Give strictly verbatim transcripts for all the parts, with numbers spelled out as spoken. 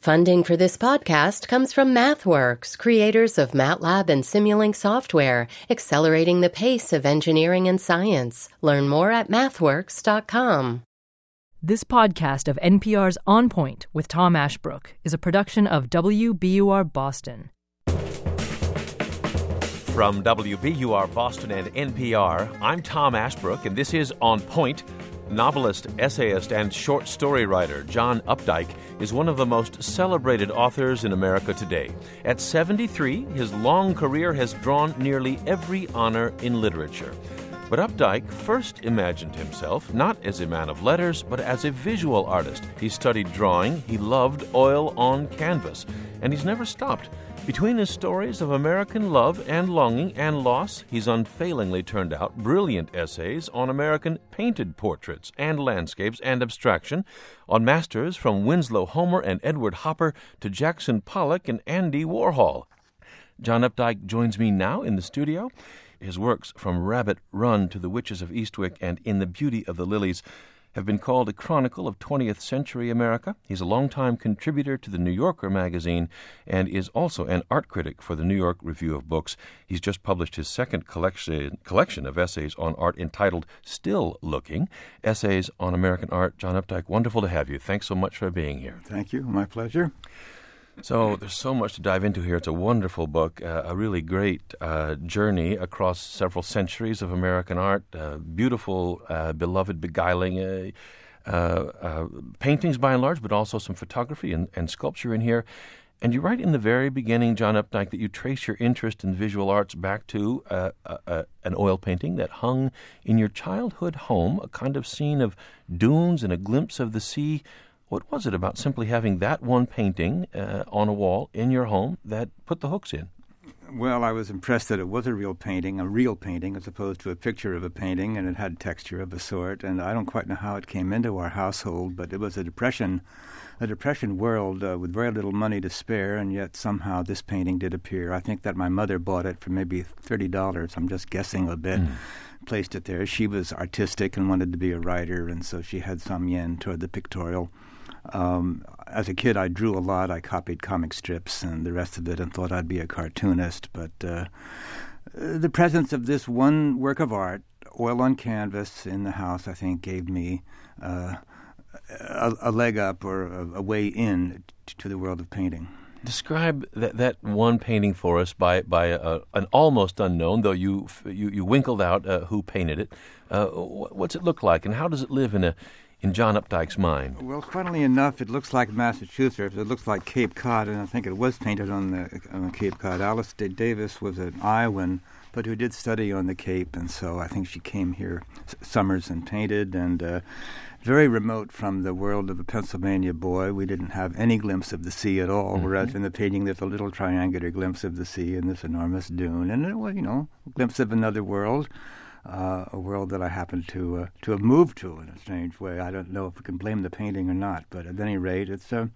Funding for this podcast comes from MathWorks, creators of MATLAB and Simulink software, accelerating the pace of engineering and science. Learn more at mathworks dot com. This podcast of N P R's On Point with Tom Ashbrook is a production of W B U R Boston. From W B U R Boston and N P R, I'm Tom Ashbrook, and this is On Point. Novelist, essayist, and short story writer John Updike is one of the most celebrated authors in America today. At seventy-three, his long career has drawn nearly every honor in literature. But Updike first imagined himself not as a man of letters, but as a visual artist. He studied drawing, he loved oil on canvas, and he's never stopped. Between his stories of American love and longing and loss, he's unfailingly turned out brilliant essays on American painted portraits and landscapes and abstraction, on masters from Winslow Homer and Edward Hopper to Jackson Pollock and Andy Warhol. John Updike joins me now in the studio. His works, from Rabbit Run to The Witches of Eastwick and In the Beauty of the Lilies, have been called a chronicle of twentieth century America. He's a longtime contributor to the New Yorker magazine and is also an art critic for the New York Review of Books. He's just published his second collection collection of essays on art entitled Still Looking, Essays on American Art. John Updike, wonderful to have you. Thanks so much for being here. Thank you. My pleasure. So there's so much to dive into here. It's a wonderful book, uh, a really great uh, journey across several centuries of American art, uh, beautiful, uh, beloved, beguiling uh, uh, uh, paintings by and large, but also some photography and, and sculpture in here. And you write in the very beginning, John Updike, that you trace your interest in visual arts back to uh, uh, uh, an oil painting that hung in your childhood home, a kind of scene of dunes and a glimpse of the sea. What was it about simply having that one painting uh, on a wall in your home that put the hooks in? Well, I was impressed that it was a real painting, a real painting, as opposed to a picture of a painting, and it had texture of a sort. And I don't quite know how it came into our household, but it was a depression, a depression world uh, with very little money to spare, and yet somehow this painting did appear. I think that my mother bought it for maybe thirty dollars. I'm just guessing a bit. Mm. Placed it there. She was artistic and wanted to be a writer, and so she had some yen toward the pictorial. Um, as a kid, I drew a lot. I copied comic strips and the rest of it and thought I'd be a cartoonist. But uh, the presence of this one work of art, oil on canvas, in the house, I think, gave me uh, a, a leg up or a, a way in t- to the world of painting. Describe that, that one painting for us by by a, an almost unknown, though you you, you winkled out uh, who painted it. Uh, what's it look like, and how does it live in a in John Updike's mind? Well, funnily enough, it looks like Massachusetts. It looks like Cape Cod, and I think it was painted on the on Cape Cod. Alice Day Davis was an Iowan, but who did study on the Cape, and so I think she came here s- summers and painted, and uh, very remote from the world of a Pennsylvania boy. We didn't have any glimpse of the sea at all, mm-hmm. whereas in the painting there's a little triangular glimpse of the sea and this enormous dune, and, well, you know, a glimpse of another world. Uh, a world that I happen to uh, to have moved to in a strange way. I don't know if we can blame the painting or not, but at any rate, it's uh,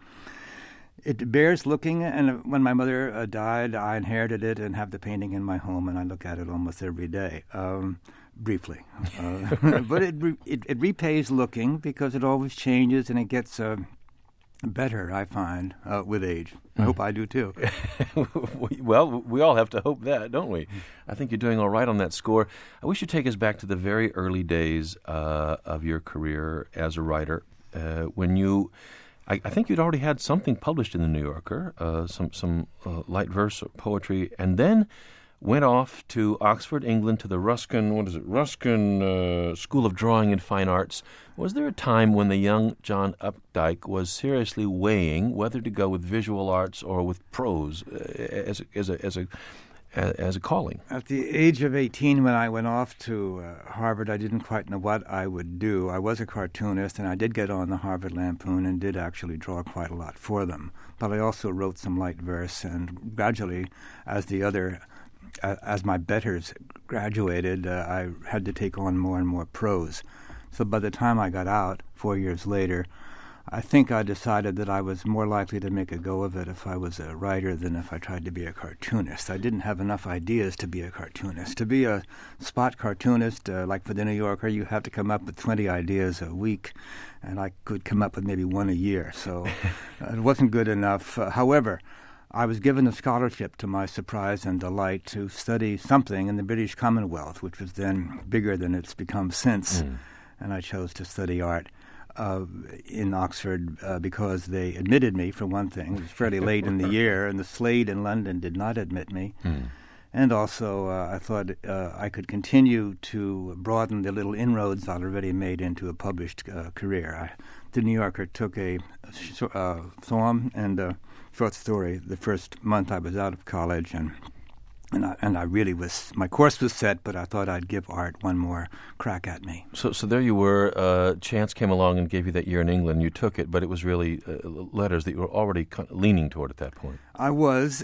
it bears looking. And when my mother uh, died, I inherited it and have the painting in my home, and I look at it almost every day, um, briefly. Uh, but it, re- it it repays looking because it always changes and it gets uh, better, I find, uh, with age. I hope I do, too. Well, we all have to hope that, don't we? I think you're doing all right on that score. I wish you'd take us back to the very early days uh, of your career as a writer, uh, when you, I, I think you'd already had something published in the New Yorker, uh, some, some uh, light verse poetry, and then went off to Oxford, England, to the Ruskin, what is it, Ruskin uh, School of Drawing and Fine Arts. Was there a time when the young John Updike was seriously weighing whether to go with visual arts or with prose uh, as, a, as, a, as, a, as a calling? At the age of eighteen, when I went off to uh, Harvard, I didn't quite know what I would do. I was a cartoonist, and I did get on the Harvard Lampoon and did actually draw quite a lot for them. But I also wrote some light verse, and gradually, as the other... Uh, as my betters graduated, uh, I had to take on more and more prose. So by the time I got out, four years later, I think I decided that I was more likely to make a go of it if I was a writer than if I tried to be a cartoonist. I didn't have enough ideas to be a cartoonist. To be a spot cartoonist, uh, like for the New Yorker, you have to come up with twenty ideas a week, and I could come up with maybe one a year. So it wasn't good enough. Uh, however, I was given a scholarship, to my surprise and delight, to study something in the British Commonwealth, which was then bigger than it's become since. Mm. And I chose to study art uh, in Oxford uh, because they admitted me, for one thing. It was fairly late in the year, and the Slade in London did not admit me. Mm. And also, uh, I thought uh, I could continue to broaden the little inroads I'd already made into a published uh, career. I, the New Yorker took a uh, poem and a short story the first month I was out of college, and and I, and I really was, my course was set, but I thought I'd give art one more crack at me. So so there you were, uh, chance came along and gave you that year in England, you took it, but it was really uh, letters that you were already leaning toward at that point. I was,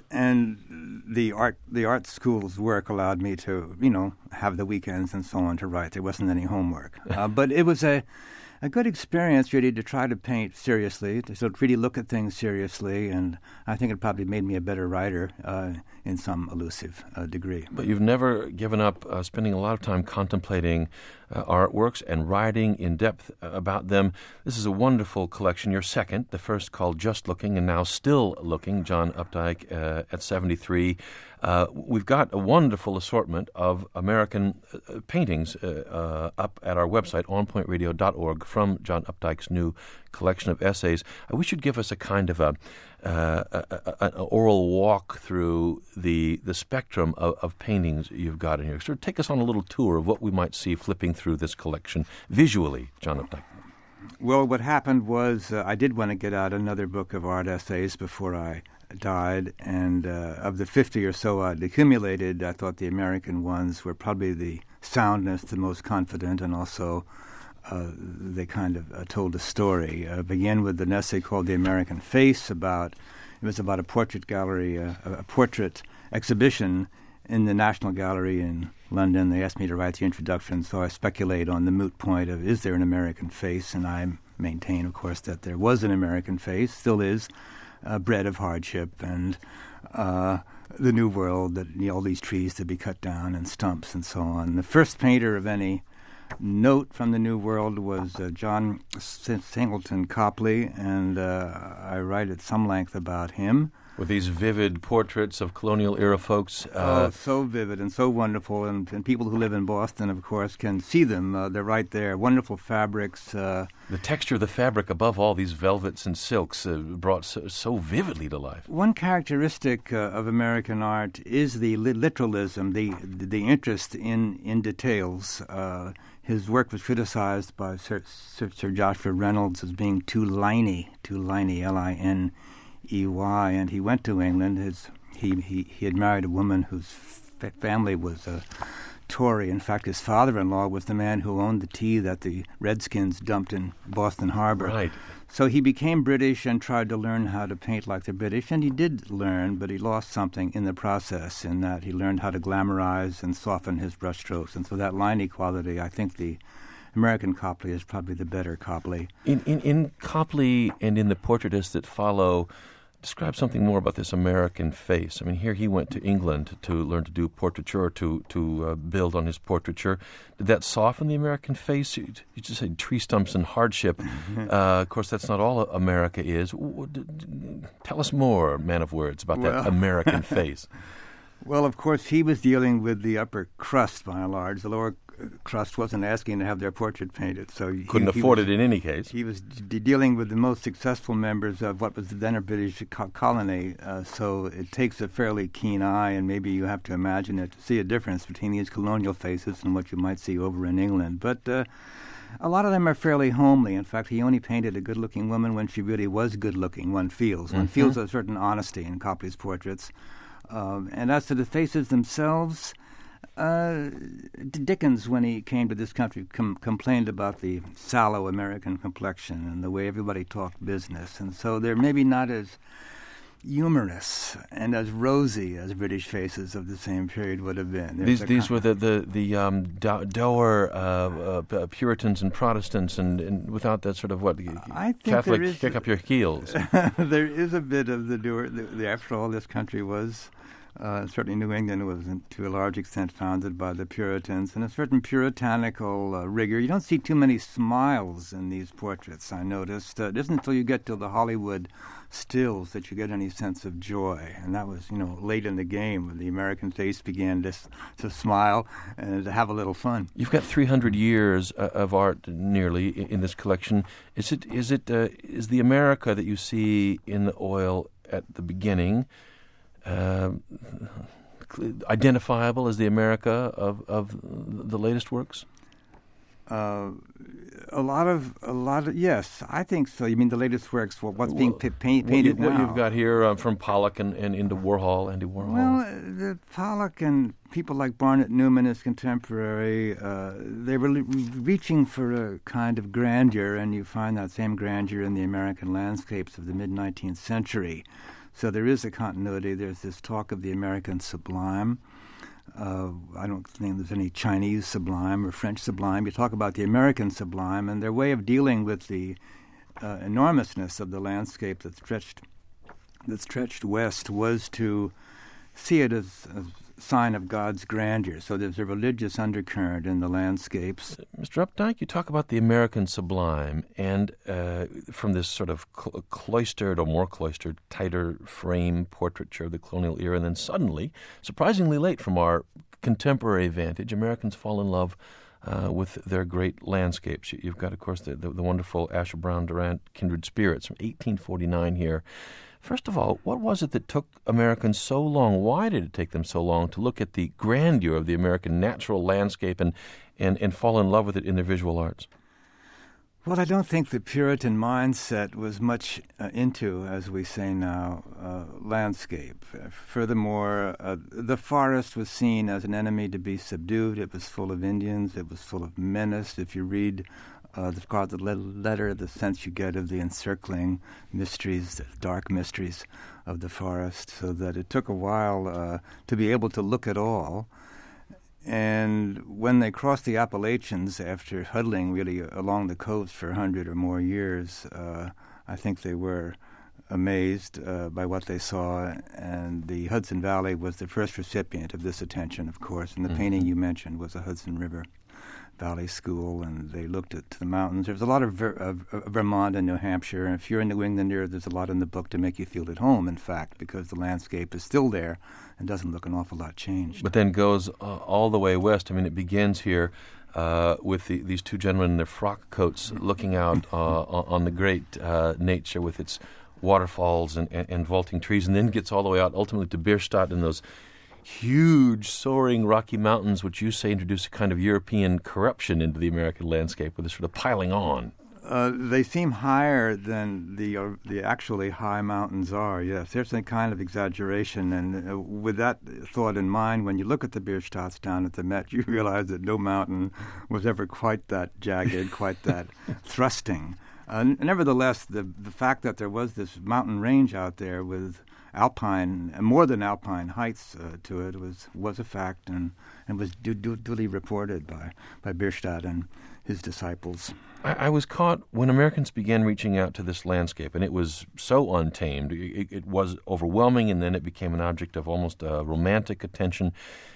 and the art the art school's work allowed me to, you know, have the weekends and so on to write. There wasn't any homework. Uh, but it was a a good experience, really, to try to paint seriously, to sort of really look at things seriously, and I think it probably made me a better writer uh, in some elusive uh, degree. But you've never given up uh, spending a lot of time contemplating uh, artworks and writing in depth about them. This is a wonderful collection. Your second, the first called Just Looking, and now Still Looking, John Updike uh, at seventy-three. Uh, we've got a wonderful assortment of American uh, paintings uh, uh, up at our website, on point radio dot org, from John Updike's new collection of essays. I wish you'd give us a kind of a, uh, a, a, an oral walk through the the spectrum of, of paintings you've got in here. Sort of take us on a little tour of what we might see flipping through this collection visually, John Updike. Well, what happened was uh, I did want to get out another book of art essays before I died, and uh, of the fifty or so I'd accumulated, I thought the American ones were probably the soundest, the most confident, and also uh, they kind of uh, told a story. Uh, began with an essay called The American Face. About it was about a portrait gallery, uh, a portrait exhibition in the National Gallery in London. They asked me to write the introduction, so I speculate on the moot point of, is there an American face? And I maintain, of course, that there was an American face, still is, uh, bred of hardship and uh, the New World, that you know, all these trees to be cut down and stumps and so on. The first painter of any note from the New World was uh, John Singleton Copley, and uh, I write at some length about him. With these vivid portraits of colonial-era folks. Uh, oh, so vivid and so wonderful, and, and people who live in Boston, of course, can see them. Uh, they're right there. Wonderful fabrics. Uh, the texture of the fabric above all these velvets and silks uh, brought so, so vividly to life. One characteristic uh, of American art is the li- literalism, the the interest in, in details. Uh, his work was criticized by Sir, Sir, Sir Joshua Reynolds as being too liney, too liney, L I N E Y, and he went to England. His he, he, he had married a woman whose f- family was a Tory. In fact, his father-in-law was the man who owned the tea that the Redskins dumped in Boston Harbor. Right. So he became British and tried to learn how to paint like the British, and he did learn, but he lost something in the process, in that he learned how to glamorize and soften his brushstrokes. And so that liney quality, I think the American Copley is probably the better Copley. In, in in Copley and in the portraitists that follow, describe something more about this American face. I mean, here he went to England to learn to do portraiture, to to uh, build on his portraiture. Did that soften the American face? You, you just said tree stumps and hardship. uh, of course, that's not all America is. Tell us more, man of words, about well. that American face. Well, of course, he was dealing with the upper crust, by and large. The lower crust wasn't asking to have their portrait painted, so he couldn't he afford was, it in any case. He was d- dealing with the most successful members of what was then a British co- colony, uh, so it takes a fairly keen eye, and maybe you have to imagine it to see a difference between these colonial faces and what you might see over in England. But uh, a lot of them are fairly homely. In fact, he only painted a good-looking woman when she really was good-looking, one feels. One mm-hmm. feels a certain honesty in Copley's portraits. Um, and as to the faces themselves, uh, Dickens, when he came to this country, com- complained about the sallow American complexion and the way everybody talked business. And so they're maybe not as humorous and as rosy as British faces of the same period would have been. There's these these were the the the um, dour uh, uh, Puritans and Protestants, and, and without that sort of what I think Catholic is, kick up your heels. There is a bit of the dour. The, the, after all, this country was. Uh, certainly New England was, to a large extent, founded by the Puritans, and a certain puritanical uh, rigor. You don't see too many smiles in these portraits, I noticed. Uh, it isn't until you get to the Hollywood stills that you get any sense of joy, and that was, you know, late in the game when the American face began to, to smile and to have a little fun. You've got three hundred years uh, of art nearly in, in this collection. Is it is it uh, is the America that you see in the oil at the beginning Uh, identifiable as the America of, of the latest works? Uh, a lot of, a lot of, yes, I think so. You mean the latest works? Well, what's being well, pa- paint, what painted you, now? What you've got here uh, from Pollock and, and into Warhol, Andy Warhol. Well, the Pollock and people like Barnett Newman, his contemporary, uh, they were le- reaching for a kind of grandeur, and you find that same grandeur in the American landscapes of the mid-nineteenth century. So there is a continuity. There's this talk of the American sublime. Uh, I don't think there's any Chinese sublime or French sublime. You talk about the American sublime, and their way of dealing with the uh, enormousness of the landscape that stretched that stretched west was to see it as a sign of God's grandeur. So there's a religious undercurrent in the landscapes. Mister Updike, you talk about the American sublime, and uh, from this sort of cl- cloistered or more cloistered, tighter frame portraiture of the colonial era, and then suddenly, surprisingly late from our contemporary vantage, Americans fall in love uh, with their great landscapes. You've got, of course, the, the, the wonderful Asher Brown Durant Kindred Spirits from eighteen forty-nine here. First of all, what was it that took Americans so long? Why did it take them so long to look at the grandeur of the American natural landscape and, and, and fall in love with it in their visual arts? Well, I don't think the Puritan mindset was much uh, into, as we say now, uh, landscape. Uh, furthermore, uh, the forest was seen as an enemy to be subdued. It was full of Indians. It was full of menace. If you read Uh, the Scarlet Letter, the sense you get of the encircling mysteries, the dark mysteries of the forest, so that it took a while uh, to be able to look at all. And when they crossed the Appalachians after huddling really along the coast for a hundred or more years, uh, I think they were amazed uh, by what they saw, and the Hudson Valley was the first recipient of this attention, of course, and the mm-hmm. painting you mentioned was the Hudson River Valley School, and they looked at the mountains. There's a lot of, Ver- of, of Vermont and New Hampshire, and if you're in New England here, there's a lot in the book to make you feel at home, in fact, because the landscape is still there and doesn't look an awful lot changed. But then goes uh, all the way west. I mean, it begins here uh, with the, these two gentlemen in their frock coats looking out uh, on the great uh, nature with its waterfalls and, and, and vaulting trees, and then gets all the way out ultimately to Bierstadt and those huge, soaring Rocky Mountains, which you say introduce a kind of European corruption into the American landscape with this sort of piling on. Uh, they seem higher than the uh, the actually high mountains are, yes. There's a kind of exaggeration, and uh, with that thought in mind, when you look at the Bierstadts down at the Met, you realize that no mountain was ever quite that jagged, quite that thrusting. Uh, nevertheless, the the fact that there was this mountain range out there with alpine, more than alpine heights uh, to it was was a fact, and, and was du- du- duly reported by, by Bierstadt and his disciples. I, I was caught when Americans began reaching out to this landscape, and it was so untamed. It, it was overwhelming, and then it became an object of almost uh, romantic attention.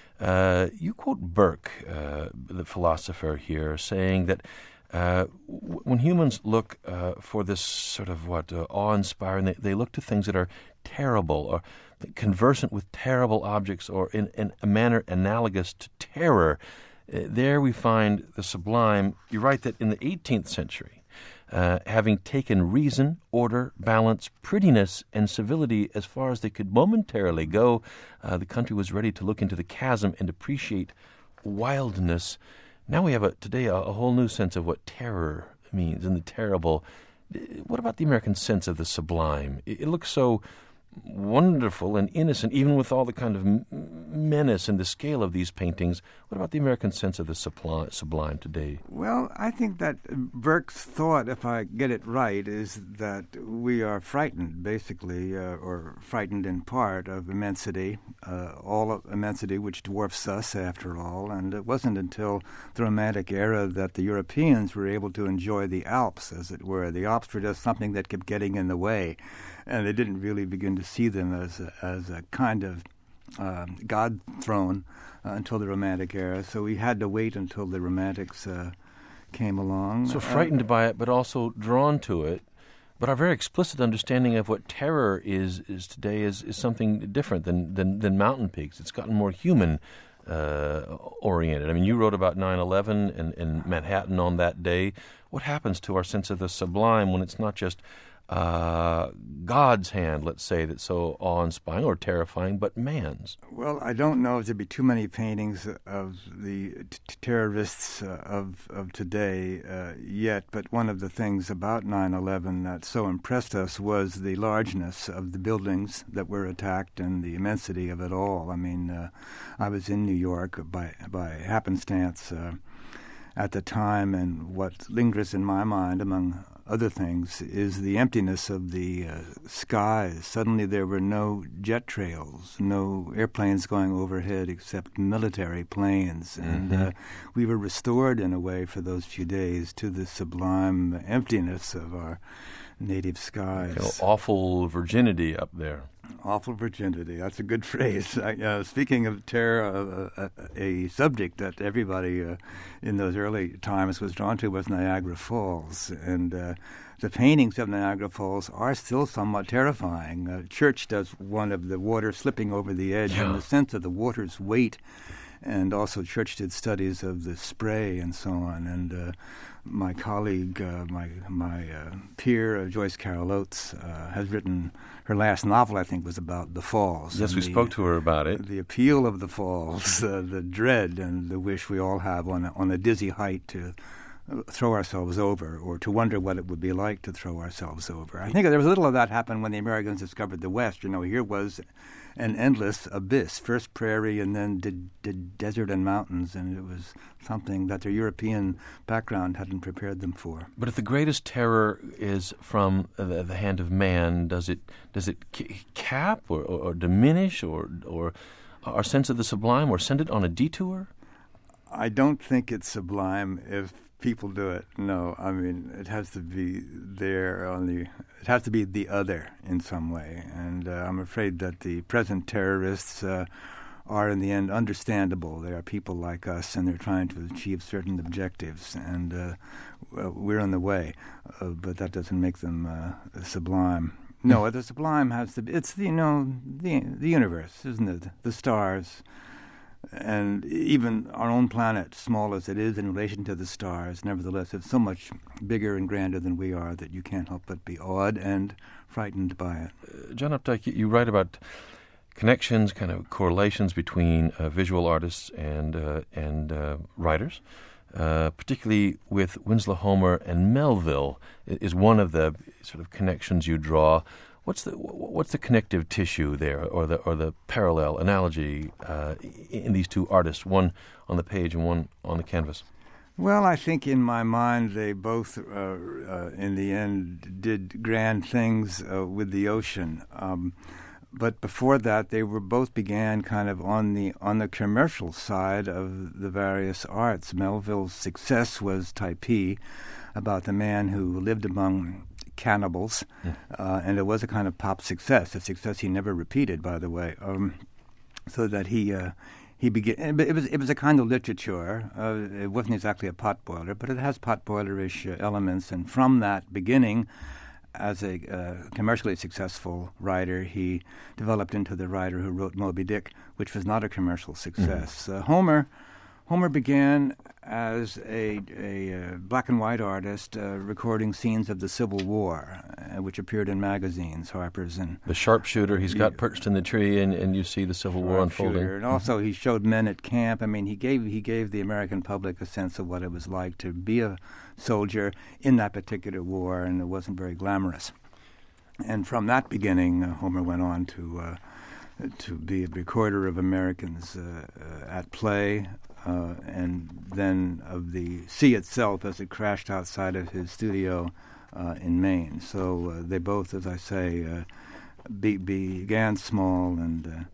Uh, you quote Burke, uh, the philosopher here, saying that Uh, w- when humans look uh, for this sort of what uh, awe-inspiring, they, they look to things that are terrible or conversant with terrible objects or in, in a manner analogous to terror. Uh, there we find the sublime. You write that in the eighteenth century, uh, having taken reason, order, balance, prettiness, and civility as far as they could momentarily go, uh, the country was ready to look into the chasm and appreciate wildness. Now we have a, today a, a whole new sense of what terror means and the terrible. What about the American sense of the sublime? It, it looks so wonderful and innocent, even with all the kind of m- menace and the scale of these paintings. What about the American sense of the subli- sublime today? Well, I think that Burke's thought, if I get it right, is that we are frightened, basically, uh, or frightened in part, of immensity, uh, all of immensity which dwarfs us, after all. And it wasn't until the Romantic era that the Europeans were able to enjoy the Alps, as it were. The Alps were just something that kept getting in the way, and they didn't really begin to see them as a, as a kind of uh, God throne uh, until the Romantic era. So we had to wait until the Romantics uh, came along. So frightened uh, by it, but also drawn to it. But our very explicit understanding of what terror is is today is, is something different than, than, than mountain peaks. It's gotten more human uh, oriented. I mean, you wrote about nine eleven and, and Manhattan on that day. What happens to our sense of the sublime when it's not just Uh, God's hand, let's say, that's so awe-inspiring or terrifying, but man's? Well, I don't know if there'd be too many paintings of the t- terrorists uh, of of today uh, yet, but one of the things about nine eleven that so impressed us was the largeness of the buildings that were attacked and the immensity of it all. I mean, uh, I was in New York by, by happenstance uh, at the time, and what lingers in my mind, among other things, is the emptiness of the uh, skies. Suddenly there were no jet trails, no airplanes going overhead except military planes. And mm-hmm. uh, we were restored in a way for those few days to the sublime emptiness of our native skies. You know, awful virginity up there. Awful virginity. That's a good phrase. I, uh, speaking of terror, uh, uh, a subject that everybody uh, in those early times was drawn to was Niagara Falls. And uh, the paintings of Niagara Falls are still somewhat terrifying. Uh, Church does one of the water slipping over the edge, yeah. and the sense of the water's weight. And also Church did studies of the spray and so on. And uh, my colleague, uh, my my uh, peer, uh, Joyce Carol Oates, uh, has written her last novel, I think, was about the falls. Yes, we the, spoke to her about it. The appeal of the falls, uh, the dread and the wish we all have on a, on a dizzy height to throw ourselves over, or to wonder what it would be like to throw ourselves over. I think there was a little of that happened when the Americans discovered the West. You know, here was an endless abyss, first prairie and then de- de- desert and mountains, and it was something that their European background hadn't prepared them for. But if the greatest terror is from the, the hand of man, does it does it c- cap or, or, or diminish or or our sense of the sublime, or send it on a detour? I don't think it's sublime if people do it. No, I mean, it has to be there on the, it has to be the other in some way. And uh, I'm afraid that the present terrorists uh, are in the end understandable. They are people like us, and they're trying to achieve certain objectives, and uh, well, we're on the way. Uh, but that doesn't make them uh, sublime. No, the sublime has to be, it's the, you know, the, the universe, isn't it? The stars. And even our own planet, small as it is in relation to the stars, nevertheless, it's so much bigger and grander than we are that you can't help but be awed and frightened by it. Uh, John Updike, you, you write about connections, kind of correlations between uh, visual artists and uh, and uh, writers, uh, particularly with Winslow Homer and Melville is one of the sort of connections you draw. What's the what's the connective tissue there, or the or the parallel analogy uh, in these two artists, one on the page and one on the canvas? Well, I think in my mind they both, uh, uh, in the end, did grand things uh, with the ocean. Um, but before that, they were both began kind of on the on the commercial side of the various arts. Melville's success was Typee, about the man who lived among cannibals, mm. uh, and it was a kind of pop success, a success he never repeated, by the way. Um, so that he uh, he began. It was it was a kind of literature. Uh, it wasn't exactly a potboiler, but it has potboilerish uh, elements. And from that beginning, as a uh, commercially successful writer, he developed into the writer who wrote Moby Dick, which was not a commercial success. Mm. Uh, Homer. Homer began as a, a uh, black and white artist uh, recording scenes of the Civil War, uh, which appeared in magazines, Harper's and... The sharpshooter, he's got perched in the tree, and, and you see the Civil War unfolding. And also he showed men at camp. I mean, he gave he gave the American public a sense of what it was like to be a soldier in that particular war, and it wasn't very glamorous. And from that beginning, uh, Homer went on to uh, to be a recorder of Americans uh, uh, at play, uh, and then of the sea itself as it crashed outside of his studio uh, in Maine. So uh, they both, as I say, uh, be, began small and uh,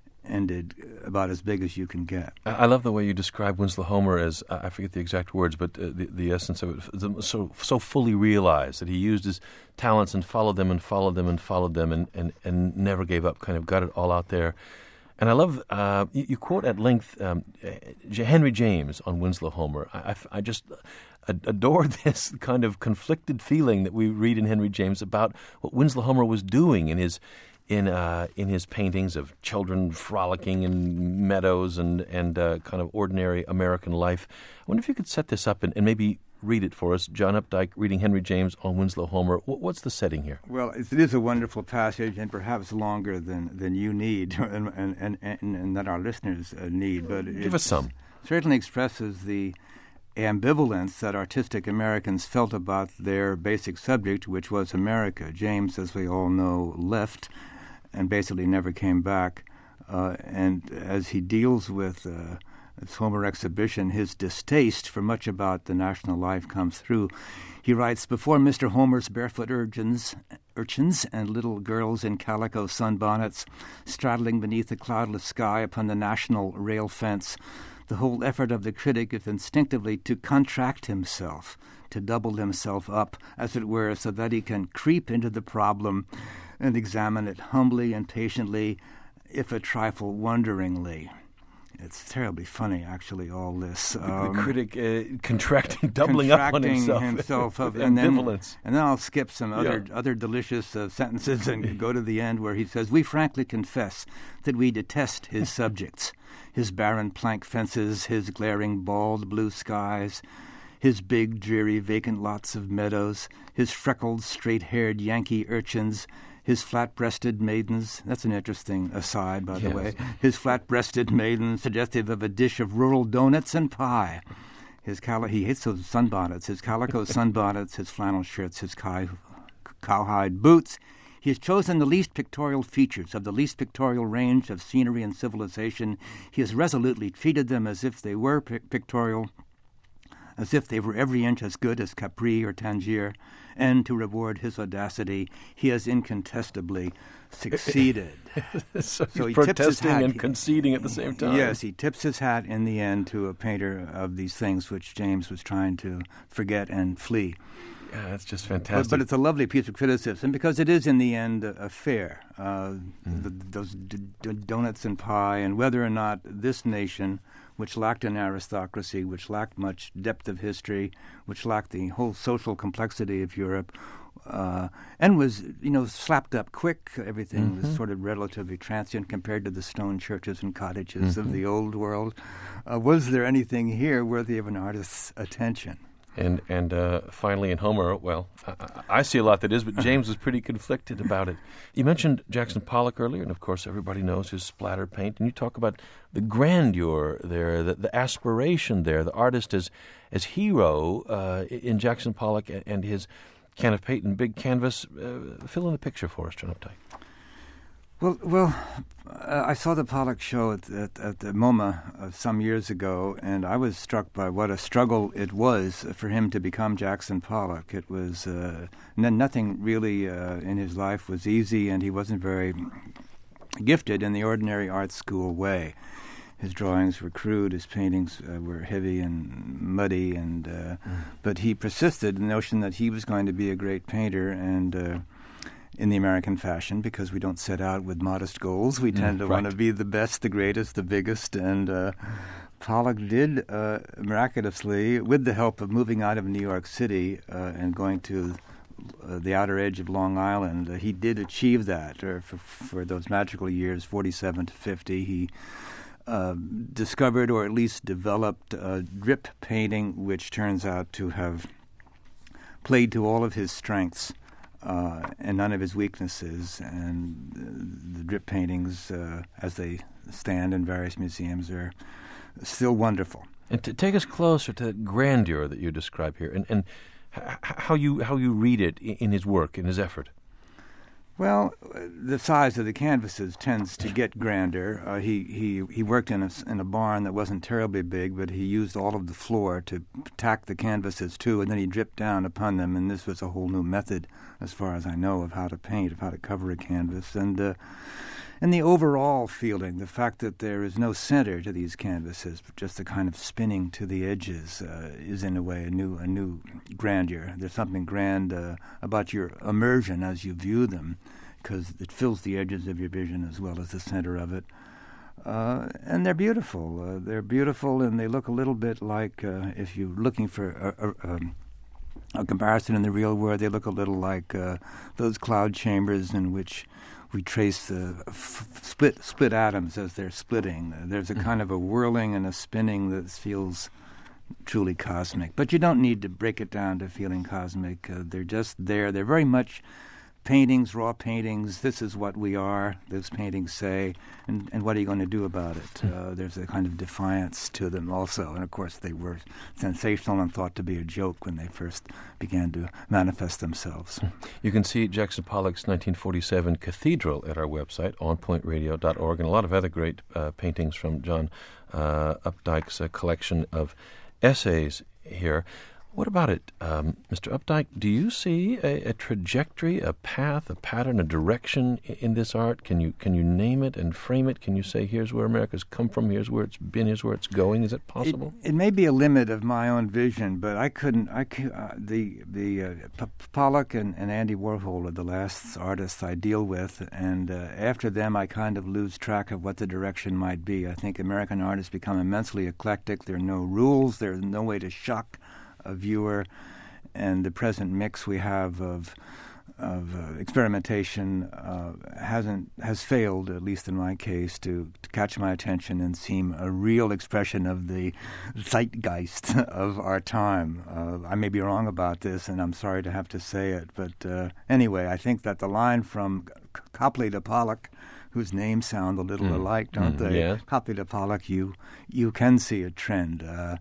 ended about as big as you can get. I love the way you describe Winslow Homer as, I forget the exact words, but uh, the, the essence of it, so so fully realized that he used his talents and followed them and followed them and followed them and, and, and never gave up, kind of got it all out there. And I love, uh, you, you quote at length um, Henry James on Winslow Homer. I, I, I just adore this kind of conflicted feeling that we read in Henry James about what Winslow Homer was doing in his in uh, in his paintings of children frolicking in meadows and and uh, kind of ordinary American life. I wonder if you could set this up and, and maybe read it for us. John Updike reading Henry James on Winslow Homer. What, what's the setting here? Well, it is a wonderful passage, and perhaps longer than, than you need, and and, and, and, and that our listeners uh, need. But give us some. Certainly expresses the ambivalence that artistic Americans felt about their basic subject, which was America. James, as we all know, left and basically never came back. Uh, and as he deals with uh, this Homer exhibition, his distaste for much about the national life comes through. He writes, "Before Mister Homer's barefoot urchins, urchins and little girls in calico sunbonnets, straddling beneath a cloudless sky upon the national rail fence, the whole effort of the critic is instinctively to contract himself, to double himself up, as it were, so that he can creep into the problem and examine it humbly and patiently, if a trifle wonderingly." It's terribly funny, actually, all this. Um, the critic uh, contracting, doubling up on himself. himself of, and, then, ambivalence. and then I'll skip some other yeah. other delicious uh, sentences and go to the end where he says, "We frankly confess that we detest his subjects, his barren plank fences, his glaring bald blue skies, his big, dreary, vacant lots of meadows, his freckled, straight-haired Yankee urchins, his flat-breasted maidens." That's an interesting aside, by yes. the way. His flat-breasted maidens, suggestive of a dish of rural donuts and pie. His cali- He hates those sunbonnets. His calico sunbonnets, his flannel shirts, his cow- cowhide boots. He has chosen the least pictorial features of the least pictorial range of scenery and civilization. He has resolutely treated them as if they were pi- pictorial, as if they were every inch as good as Capri or Tangier, and to reward his audacity, he has incontestably succeeded. so, so he protesting tips his hat. and conceding at the same time. Yes, he tips his hat in the end to a painter of these things which James was trying to forget and flee. Yeah, that's just fantastic. But, but it's a lovely piece of criticism because it is in the end a, a fair. Uh, mm. the, those d- d- donuts and pie, and whether or not this nation, which lacked an aristocracy, which lacked much depth of history, which lacked the whole social complexity of Europe, uh, and was, you know, slapped up quick. Everything mm-hmm. was sort of relatively transient compared to the stone churches and cottages mm-hmm. of the old world. Uh, was there anything here worthy of an artist's attention? And and uh, finally in Homer, well, I, I see a lot that is, but James was pretty conflicted about it. You mentioned Jackson Pollock earlier, and of course everybody knows his splatter paint. And you talk about the grandeur there, the, the aspiration there, the artist as as hero uh, in Jackson Pollock and his Kenneth Payton big canvas. Uh, fill in the picture for us, John Updike. Well, well, uh, I saw the Pollock show at, at, at the MoMA uh, some years ago, and I was struck by what a struggle it was for him to become Jackson Pollock. It was uh, n- nothing really uh, in his life was easy, and he wasn't very gifted in the ordinary art school way. His drawings were crude, his paintings uh, were heavy and muddy, and uh, mm. but he persisted in the notion that he was going to be a great painter, and uh, in the American fashion, because we don't set out with modest goals. We tend mm, to right. want to be the best, the greatest, the biggest. And uh, Pollock did uh, miraculously, with the help of moving out of New York City uh, and going to uh, the outer edge of Long Island, uh, he did achieve that. Or for, for those magical years, forty-seven to fifty, he uh, discovered or at least developed uh, drip painting, which turns out to have played to all of his strengths. Uh, and none of his weaknesses, and uh, the drip paintings, uh, as they stand in various museums, are still wonderful. And to take us closer to that grandeur that you describe here, and, and h- how you how you read it in his work, in his effort. Well, the size of the canvases tends to get grander. Uh, he, he he worked in a, in a barn that wasn't terribly big, but he used all of the floor to tack the canvases to, and then he dripped down upon them, and this was a whole new method, as far as I know, of how to paint, of how to cover a canvas. And uh, and the overall feeling, the fact that there is no center to these canvases, but just a kind of spinning to the edges, uh, is in a way a new a new grandeur. There's something grand uh, about your immersion as you view them, because it fills the edges of your vision as well as the center of it. Uh, and they're beautiful. Uh, they're beautiful, and they look a little bit like, uh, if you're looking for a, a, um, a comparison in the real world, they look a little like uh, those cloud chambers in which we trace the f- split split atoms as they're splitting. Uh, there's a mm-hmm. kind of a whirling and a spinning that feels truly cosmic. But you don't need to break it down to feeling cosmic. Uh, they're just there. They're very much paintings, raw paintings. This is what we are, those paintings say, and, and what are you going to do about it? Uh, there's a kind of defiance to them also. And, of course, they were sensational and thought to be a joke when they first began to manifest themselves. You can see Jackson Pollock's nineteen forty-seven Cathedral at our website, on point radio dot org, and a lot of other great uh, paintings from John uh, Updike's uh, collection of essays here. What about it, um, Mister Updike? Do you see a, a trajectory, a path, a pattern, a direction in, in this art? Can you can you name it and frame it? Can you say, here's where America's come from, here's where it's been, here's where it's going? Is it possible? It, it may be a limit of my own vision, but I couldn't. I uh, the the uh, P- Pollock and, and Andy Warhol are the last artists I deal with, and uh, after them, I kind of lose track of what the direction might be. I think American artists become immensely eclectic. There are no rules. There's no way to shock a viewer, and the present mix we have of of uh, experimentation uh, hasn't has failed, at least in my case, to, to catch my attention and seem a real expression of the zeitgeist of our time. Uh, I may be wrong about this, and I'm sorry to have to say it, but uh, anyway, I think that the line from Copley to Pollock, whose names sound a little mm. alike, don't mm, they? Yeah. Copley to Pollock, you you can see a trend. Uh,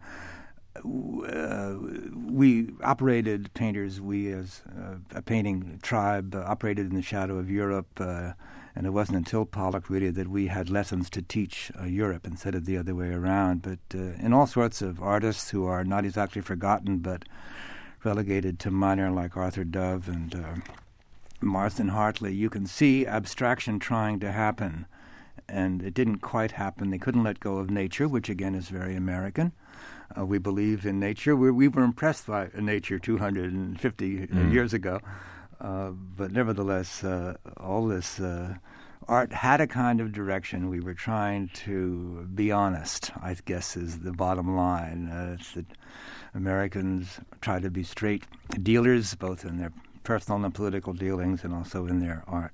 Uh, we operated, painters, we as uh, a painting tribe, uh, operated in the shadow of Europe, uh, and it wasn't until Pollock really that we had lessons to teach uh, Europe instead of the other way around. But uh, in all sorts of artists who are not exactly forgotten but relegated to minor, like Arthur Dove and uh, Marston Hartley, you can see abstraction trying to happen. And it didn't quite happen. They couldn't let go of nature, which again is very American. Uh, we believe in nature. We, we were impressed by nature two hundred fifty mm. years ago. Uh, but nevertheless, uh, all this uh, art had a kind of direction. We were trying to be honest, I guess, is the bottom line. Uh, it's that Americans try to be straight dealers, both in their personal and political dealings and also in their art.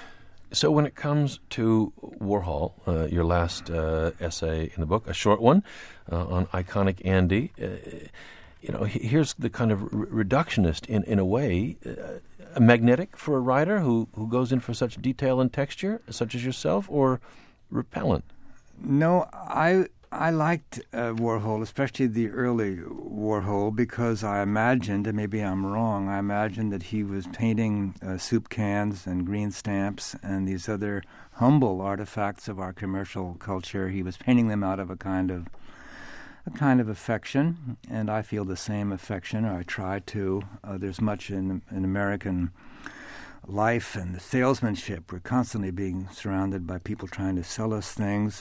So when it comes to Warhol, uh, your last uh, essay in the book, a short one uh, on iconic Andy, uh, you know, he, here's the kind of re- reductionist in, in a way, uh, magnetic for a writer who, who goes in for such detail and texture, such as yourself, or repellent? No, I I liked uh, Warhol, especially the early Warhol, because I imagined, and maybe I'm wrong, I imagined that he was painting uh, soup cans and green stamps and these other humble artifacts of our commercial culture. He was painting them out of a kind of a kind of affection, and I feel the same affection, or I try to. Uh, there's much in, in American life and the salesmanship. We're constantly being surrounded by people trying to sell us things.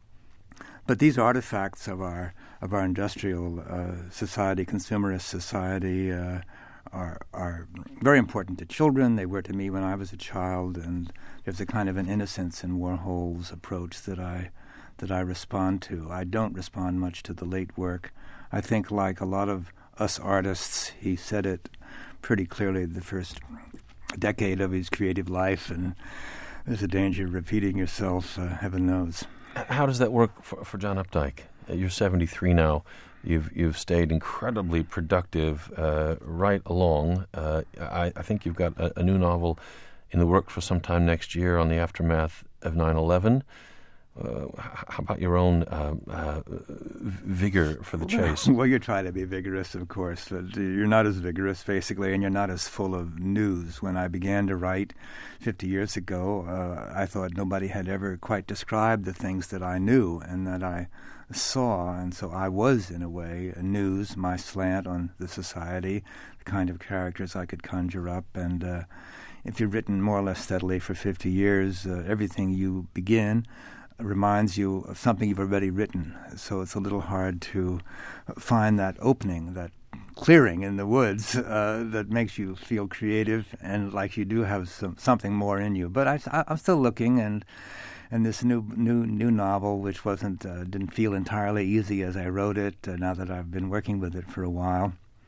But these artifacts of our of our industrial uh, society, consumerist society, uh, are are very important to children. They were to me when I was a child, and there's a kind of an innocence in Warhol's approach that I that I respond to. I don't respond much to the late work. I think, like a lot of us artists, he said it pretty clearly the first decade of his creative life, and there's a danger of repeating yourself, uh, heaven knows. How does that work for, for John Updike? You're seventy-three now. You've you've stayed incredibly productive uh, right along. Uh, I, I think you've got a, a new novel in the works for some time next year on the aftermath of nine eleven. Uh, how about your own uh, uh, vigor for the chase? Well, you try to be vigorous, of course, but you're not as vigorous, basically, and you're not as full of news. When I began to write fifty years ago, uh, I thought nobody had ever quite described the things that I knew and that I saw, and so I was, in a way, a news, my slant on the society, the kind of characters I could conjure up, and uh, if you've written more or less steadily for fifty years, uh, everything you begin reminds you of something you've already written. So it's a little hard to find that opening, that clearing in the woods uh, that makes you feel creative and like you do have some, something more in you. But I, I, I'm still looking, and and this new new new novel, which wasn't uh, didn't feel entirely easy as I wrote it. Uh, now that I've been working with it for a while,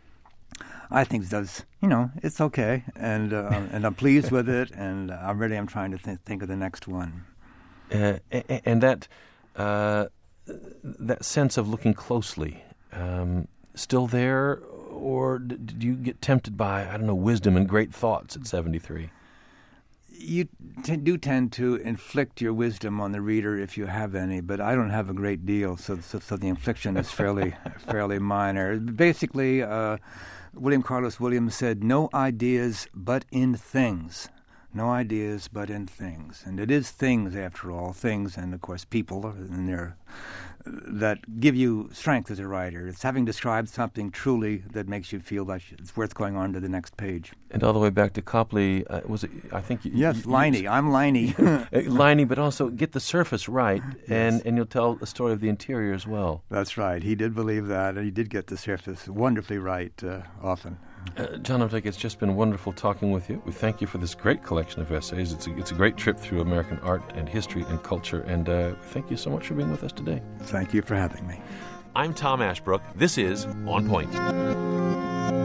I think does you know it's okay, and uh, and I'm pleased with it, and I'm ready. I'm trying to th- think of the next one. Uh, and that uh, that sense of looking closely, um, still there, or did you get tempted by, I don't know, wisdom and great thoughts at seventy-three? You t- do tend to inflict your wisdom on the reader if you have any, but I don't have a great deal, so so, so the infliction is fairly fairly minor. Basically, uh, William Carlos Williams said, "No ideas but in things." No ideas, but in things. And it is things, after all, things, and of course people, and they're, that give you strength as a writer. It's having described something truly that makes you feel like it's worth going on to the next page. And all the way back to Copley, uh, was it, I think... You, yes, you, Liney. You, I'm Liney. Liney, but also get the surface right, yes. and, and you'll tell the story of the interior as well. That's right. He did believe that, and he did get the surface wonderfully right uh, often. Uh, John Updike, it's just been wonderful talking with you. We thank you for this great collection of essays. It's a, it's a great trip through American art and history and culture, and uh, thank you so much for being with us today. Thank you for having me. I'm Tom Ashbrook. This is On Point.